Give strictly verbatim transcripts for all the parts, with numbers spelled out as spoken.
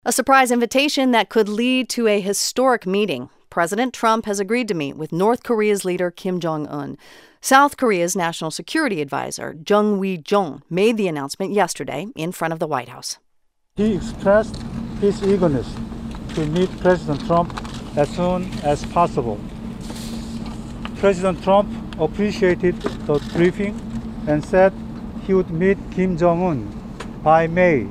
A surprise invitation that could lead to a historic meeting. President Trump has agreed to meet with North Korea's leader Kim Jong-un. South Korea's national security advisor, Jung Wi-jong, made the announcement yesterday in front of the White House. He expressed his eagerness to meet President Trump as soon as possible. President Trump appreciated the briefing and said he would meet Kim Jong-un by May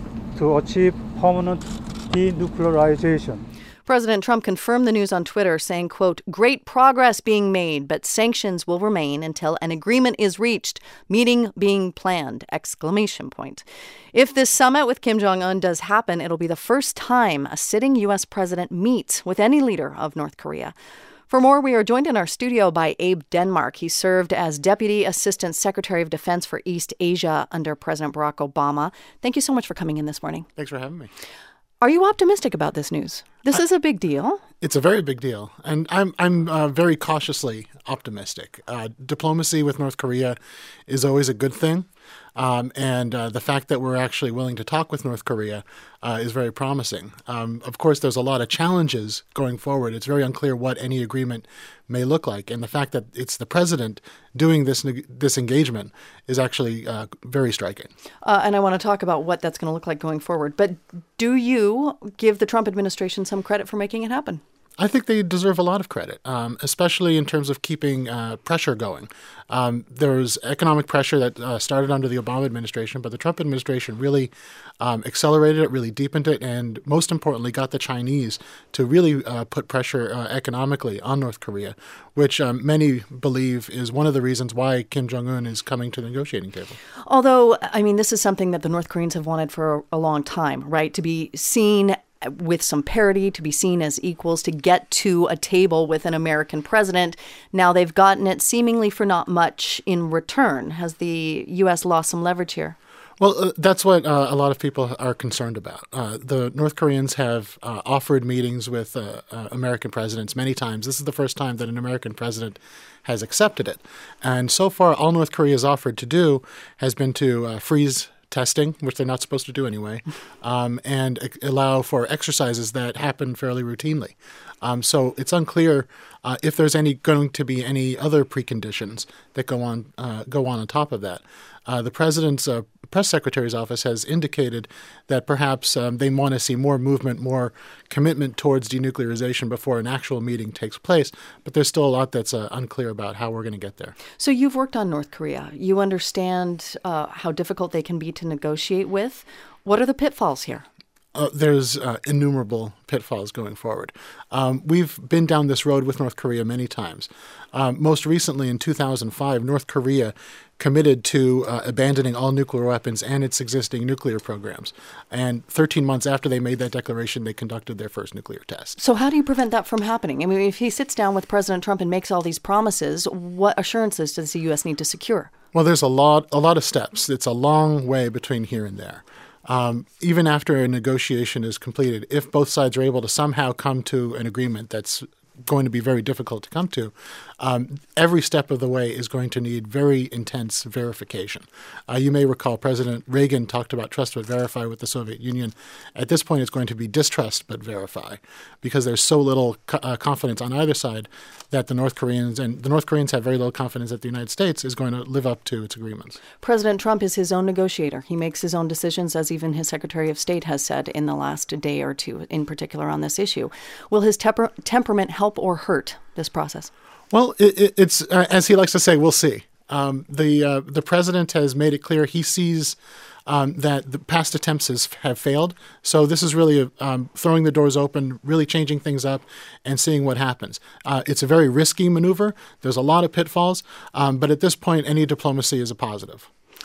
to achieve permanent denuclearization. President Trump confirmed the news on Twitter, saying, quote, "Great progress being made, but sanctions will remain until an agreement is reached. Meeting being planned!" Exclamation point. If this summit with Kim Jong-un does happen, it'll be the first time a sitting U S president meets with any leader of North Korea. For more, we are joined in our studio by Abe Denmark. He served as Deputy Assistant Secretary of Defense for East Asia under President Barack Obama. Thank you so much for coming in this morning. Thanks for having me. Are you optimistic about this news? This I, is a big deal. It's a very big deal, and I'm I'm uh, very cautiously optimistic. Uh, diplomacy with North Korea is always a good thing, um, and uh, the fact that we're actually willing to talk with North Korea uh, is very promising. Um, of course, there's a lot of challenges going forward. It's very unclear what any agreement may look like, and the fact that it's the president doing this this engagement is actually uh, very striking. Uh, and I want to talk about what that's going to look like going forward. But do you give the Trump administration some credit for making it happen? I think they deserve a lot of credit, um, especially in terms of keeping uh, pressure going. Um, there was economic pressure that uh, started under the Obama administration, but the Trump administration really um, accelerated it, really deepened it, and most importantly, got the Chinese to really uh, put pressure uh, economically on North Korea, which um, many believe is one of the reasons why Kim Jong-un is coming to the negotiating table. Although, I mean, this is something that the North Koreans have wanted for a long time, right? To be seen with some parity, to be seen as equals, to get to a table with an American president. Now they've gotten it seemingly for not much in return. Has the U S lost some leverage here? Well, uh, that's what uh, a lot of people are concerned about. Uh, the North Koreans have uh, offered meetings with uh, uh, American presidents many times. This is the first time that an American president has accepted it. And so far, all North Korea has offered to do has been to uh, freeze testing, which they're not supposed to do anyway, um, and allow for exercises that happen fairly routinely. Um, so it's unclear uh, if there's any going to be any other preconditions that go on uh, go on on top of that. Uh, the president's uh, press secretary's office has indicated that perhaps um, they want to see more movement, more commitment towards denuclearization before an actual meeting takes place. But there's still a lot that's uh, unclear about how we're going to get there. So you've worked on North Korea. You understand uh, how difficult they can be to negotiate with. What are the pitfalls here? Uh, there's uh, innumerable pitfalls going forward. Um, we've been down this road with North Korea many times. Um, most recently, in two thousand five, North Korea committed to uh, abandoning all nuclear weapons and its existing nuclear programs. And thirteen months after they made that declaration, they conducted their first nuclear test. So how do you prevent that from happening? I mean, if he sits down with President Trump and makes all these promises, what assurances does the U S need to secure? Well, there's a lot, a lot of steps. It's a long way between here and there. Um, even after a negotiation is completed, if both sides are able to somehow come to an agreement that's going to be very difficult to come to, um, every step of the way is going to need very intense verification. Uh, you may recall President Reagan talked about trust but verify with the Soviet Union. At this point, it's going to be distrust but verify, because there's so little co- uh, confidence on either side that the North Koreans, and the North Koreans have very little confidence that the United States is going to live up to its agreements. President Trump is his own negotiator. He makes his own decisions, as even his Secretary of State has said in the last day or two, in particular on this issue. Will his temper- temperament help or hurt this process? Well, it, it, it's uh, as he likes to say, we'll see. Um, the uh, the president has made it clear he sees um, that the past attempts has, have failed. So this is really a, um, throwing the doors open, really changing things up, and seeing what happens. Uh, it's a very risky maneuver. There's a lot of pitfalls, um, but at this point, any diplomacy is a positive.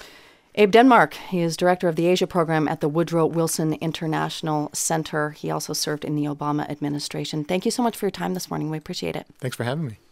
Abe Denmark, he is director of the Asia program at the Woodrow Wilson International Center. He also served in the Obama administration. Thank you so much for your time this morning. We appreciate it. Thanks for having me.